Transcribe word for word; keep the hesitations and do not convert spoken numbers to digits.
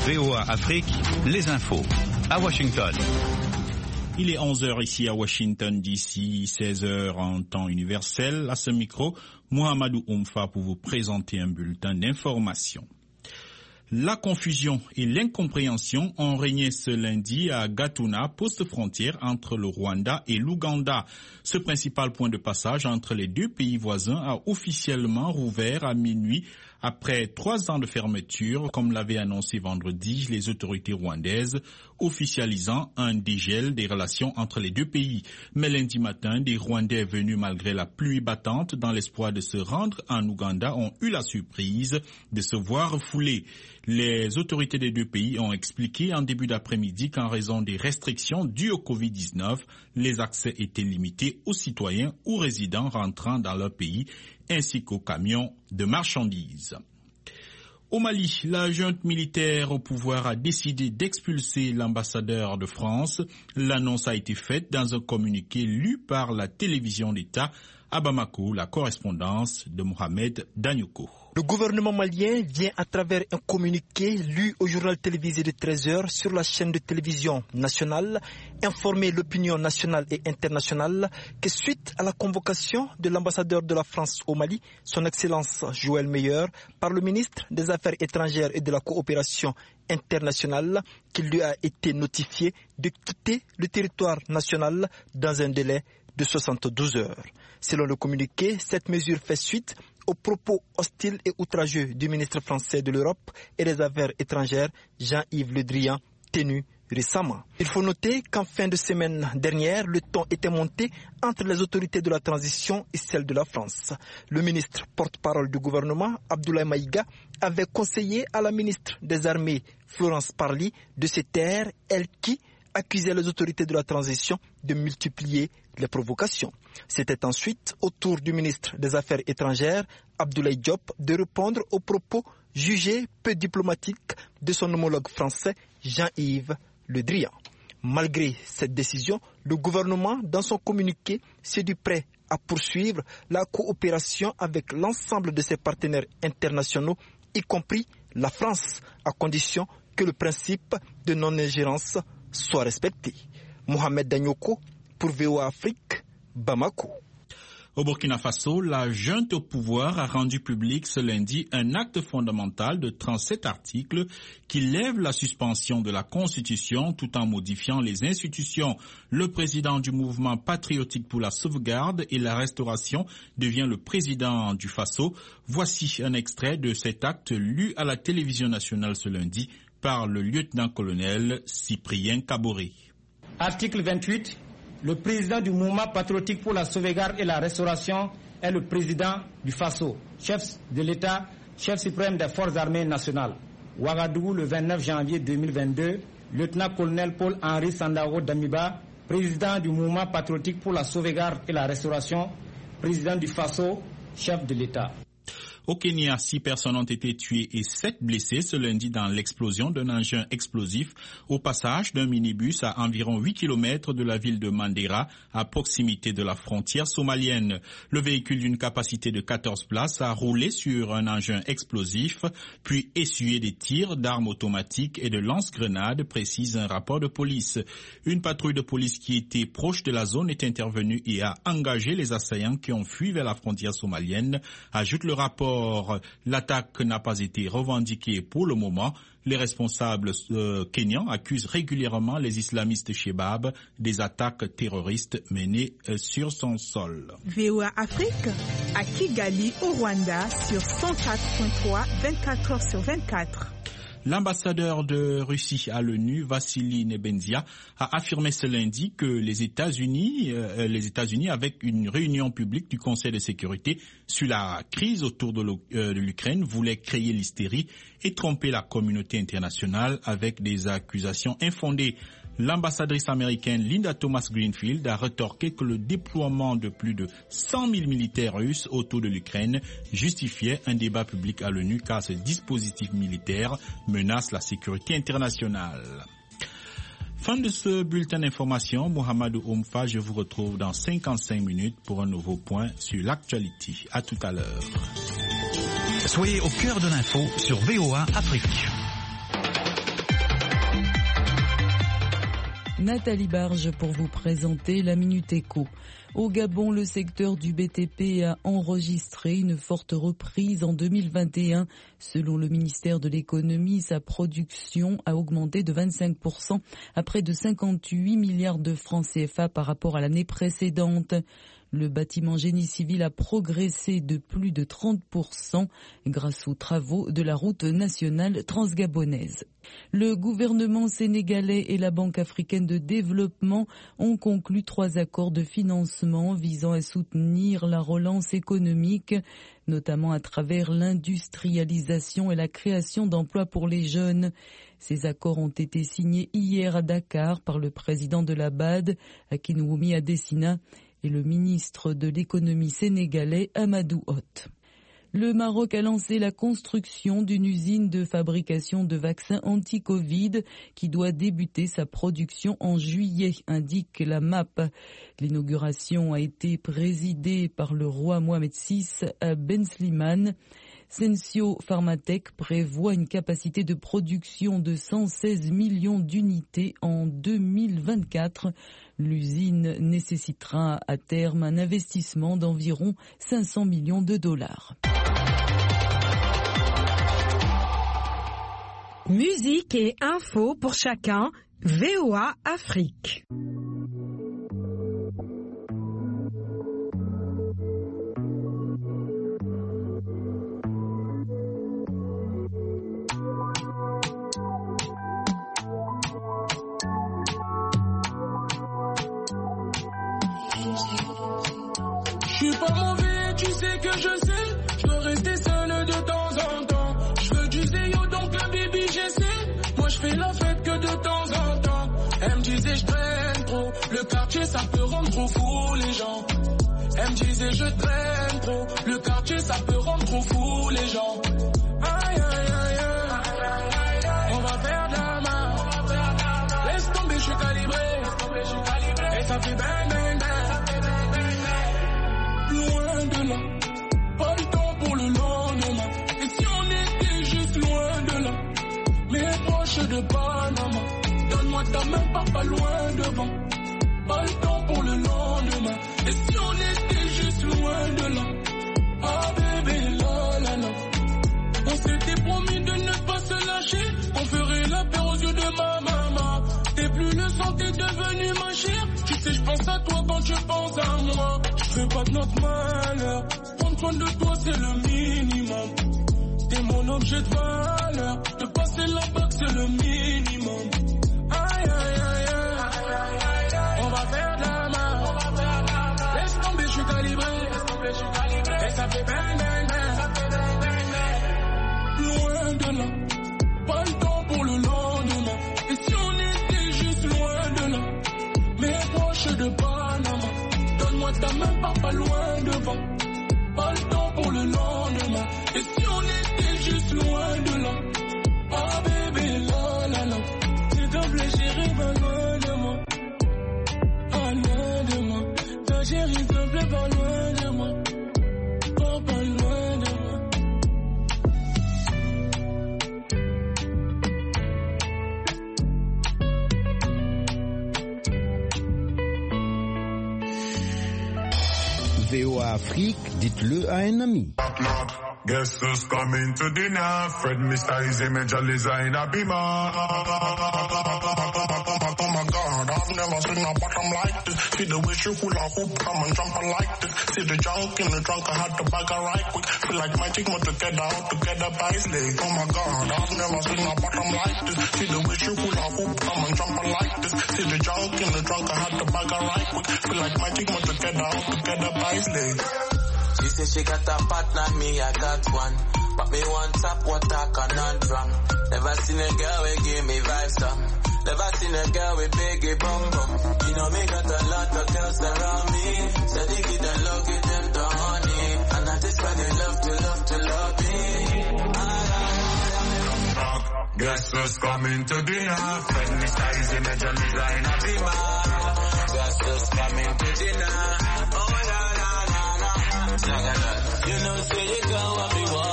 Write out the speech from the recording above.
V O A Afrique, les infos. À Washington. Il est onze heures ici à Washington D C, seize heures en temps universel. À ce micro, Mohamedou Oumfa pour vous présenter un bulletin d'information. La confusion et l'incompréhension ont régné ce lundi à Gatuna, poste frontière entre le Rwanda et l'Ouganda. Ce principal point de passage entre les deux pays voisins a officiellement rouvert à minuit après trois ans de fermeture, comme l'avaient annoncé vendredi les autorités rwandaises, officialisant un dégel des relations entre les deux pays. Mais lundi matin, des Rwandais venus malgré la pluie battante dans l'espoir de se rendre en Ouganda ont eu la surprise de se voir refoulés. Les autorités des deux pays ont expliqué en début d'après-midi qu'en raison des restrictions dues au covid dix-neuf, les accès étaient limités aux citoyens ou résidents rentrant dans leur pays, ainsi qu'aux camions de marchandises. Au Mali, la junte militaire au pouvoir a décidé d'expulser l'ambassadeur de France. L'annonce a été faite dans un communiqué lu par la télévision d'État à Bamako, la correspondance de Mohamed Danyoko. Le gouvernement malien vient à travers un communiqué lu au journal télévisé de treize heures sur la chaîne de télévision nationale informer l'opinion nationale et internationale que suite à la convocation de l'ambassadeur de la France au Mali, son Excellence Joël Meyer, par le ministre des Affaires étrangères et de la coopération internationale, qu'il lui a été notifié de quitter le territoire national dans un délai de soixante-douze heures. Selon le communiqué, cette mesure fait suite aux propos hostiles et outrageux du ministre français de l'Europe et des Affaires étrangères, Jean-Yves Le Drian, tenus récemment. Il faut noter qu'en fin de semaine dernière, le ton était monté entre les autorités de la transition et celles de la France. Le ministre porte-parole du gouvernement, Abdoulaye Maïga, avait conseillé à la ministre des Armées, Florence Parly, de se taire, elle qui accusait les autorités de la transition de multiplier les provocations. C'était ensuite au tour du ministre des Affaires étrangères, Abdoulaye Diop, de répondre aux propos jugés peu diplomatiques de son homologue français, Jean-Yves Le Drian. Malgré cette décision, le gouvernement, dans son communiqué, s'est dit prêt à poursuivre la coopération avec l'ensemble de ses partenaires internationaux, y compris la France, à condition que le principe de non-ingérence soit respecté. Mohamed Danyoko pour V O A Afrique, Bamako. Au Burkina Faso, la junte au pouvoir a rendu public ce lundi un acte fondamental de trente-sept articles qui lève la suspension de la Constitution tout en modifiant les institutions. Le président du mouvement patriotique pour la sauvegarde et la restauration devient le président du Faso. Voici un extrait de cet acte lu à la télévision nationale ce lundi par le lieutenant-colonel Cyprien Kaboré. Article vingt-huit. Le président du mouvement patriotique pour la sauvegarde et la restauration est le président du Faso, chef de l'État, chef suprême des forces armées nationales. Ouagadougou, le vingt-neuf janvier deux mille vingt-deux, lieutenant-colonel Paul-Henri Sandaogo Damiba, président du mouvement patriotique pour la sauvegarde et la restauration, président du Faso, chef de l'État. Au Kenya, six personnes ont été tuées et sept blessées ce lundi dans l'explosion d'un engin explosif au passage d'un minibus à environ huit kilomètres de la ville de Mandera, à proximité de la frontière somalienne. Le véhicule d'une capacité de quatorze places a roulé sur un engin explosif, puis essuyé des tirs d'armes automatiques et de lance-grenades, précise un rapport de police. Une patrouille de police qui était proche de la zone est intervenue et a engagé les assaillants qui ont fui vers la frontière somalienne, ajoute le rapport. L'attaque n'a pas été revendiquée pour le moment. Les responsables euh, kenyans accusent régulièrement les islamistes Shebab des attaques terroristes menées euh, sur son sol. V O A Afrique à Kigali au Rwanda sur cent quatre point trois, vingt-quatre heures sur vingt-quatre. L'ambassadeur de Russie à l'ONU, Vassili Nebenzia, a affirmé ce lundi que les États-Unis, euh, les États-Unis, avec une réunion publique du Conseil de sécurité sur la crise autour de, euh, de l'Ukraine, voulaient créer l'hystérie et tromper la communauté internationale avec des accusations infondées. L'ambassadrice américaine Linda Thomas-Greenfield a rétorqué que le déploiement de plus de cent mille militaires russes autour de l'Ukraine justifiait un débat public à l'ONU car ce dispositif militaire menace la sécurité internationale. Fin de ce bulletin d'information. Mohamedou Oumfa, je vous retrouve dans cinquante-cinq minutes pour un nouveau point sur l'actualité. À tout à l'heure. Soyez au cœur de l'info sur V O A Afrique. Nathalie Barge pour vous présenter la Minute Éco. Au Gabon, le secteur du B T P a enregistré une forte reprise en deux mille vingt et un. Selon le ministère de l'économie, sa production a augmenté de vingt-cinq pour cent à près de cinquante-huit milliards de francs C F A par rapport à l'année précédente. Le bâtiment génie civil a progressé de plus de trente pour cent grâce aux travaux de la route nationale transgabonaise. Le gouvernement sénégalais et la Banque africaine de développement ont conclu trois accords de financement visant à soutenir la relance économique, notamment à travers l'industrialisation et la création d'emplois pour les jeunes. Ces accords ont été signés hier à Dakar par le président de la B A D, Akinwumi Adesina, et le ministre de l'économie sénégalais Amadou Hott. Le Maroc a lancé la construction d'une usine de fabrication de vaccins anti-Covid qui doit débuter sa production en juillet, indique la M A P. L'inauguration a été présidée par le roi Mohamed six à Ben Slimane. Sensio Pharmatech prévoit une capacité de production de cent seize millions d'unités en deux mille vingt-quatre. L'usine nécessitera à terme un investissement d'environ cinq cents millions de dollars. Musique et info pour chacun, V O A Afrique. Je suis pas mauvais, tu sais que je sais. Je veux rester seul de temps en temps. Je veux du zéyo, donc la baby j'essaie. Moi je fais la fête que de temps en temps. Elle me disait je traîne trop. Le quartier ça peut rendre trop fou les gens. Elle me disait je traîne trop. Le quartier ça peut rendre trop fou les gens. Aïe aïe aïe aïe. On va faire de la main. Laisse tomber, je suis calibré. Et ça fait bang bang bang. Loin de là, pas le temps pour le lendemain. Et si on était juste loin de là, mes proches de Panama, donne-moi ta main, pars pas loin devant. Pas le temps pour le lendemain. Et si on était juste loin de là, ah bébé là là là. On s'était promis de ne pas se lâcher, on ferait la paix aux yeux de ma maman. T'es plus le sang, t'es devenu ma chère. Tu sais, je pense à toi quand tu penses à moi. Je veux pas de notre malheur. Prendre soin de toi, c'est le minimum. T'es mon objet de valeur. De passer la bague, c'est le minimum. Aïe, aïe, aïe, aïe. On va faire de la main. Laisse tomber, je suis calibré. Et ça fait bang, bang, bang. Loin de là, pas le temps pour le lendemain. Et si on était juste loin de là, mes proches de Panama, donne-moi ta main, pars pas loin devant. Pas le temps pour le lendemain. Et si on était juste loin de là, ah bébé là là là. S'il te plaît chérie, va loin de moi. Pas loin de moi. Ta chérie, s'il te plaît, pas loin de moi. Pas pas loin de moi. V O A Afrique, dites-le à un ami. Guess who's coming to dinner? Fred, Mister Easy, Major Liza in a beamer. Oh my God, I've never seen a bottom like this. See the way she hula hoop, come and jump like this. See the junk in the trunk, I had to bag her right quick. Feel like magic, more together, out together by slave. Oh my God, I've never seen a bottom like this. See the way she hula hoop, come and jump like this. See the junk in the trunk, I had to bag her right quick. Feel like magic, more together, out together by slave. She said she got a partner, me I got one. But me want top water conundrum. Never seen a girl who give me vibes some. Never seen a girl with biggie bum bum. You know me got a lot of girls around me. So they give them love, give them the honey. And that is why they love to love to love me. Guess who's coming to dinner? Fred, Mister Easy, Major Liza in a beamer. Guess who's coming to dinner? Oh la la la la. You know say you go what me want.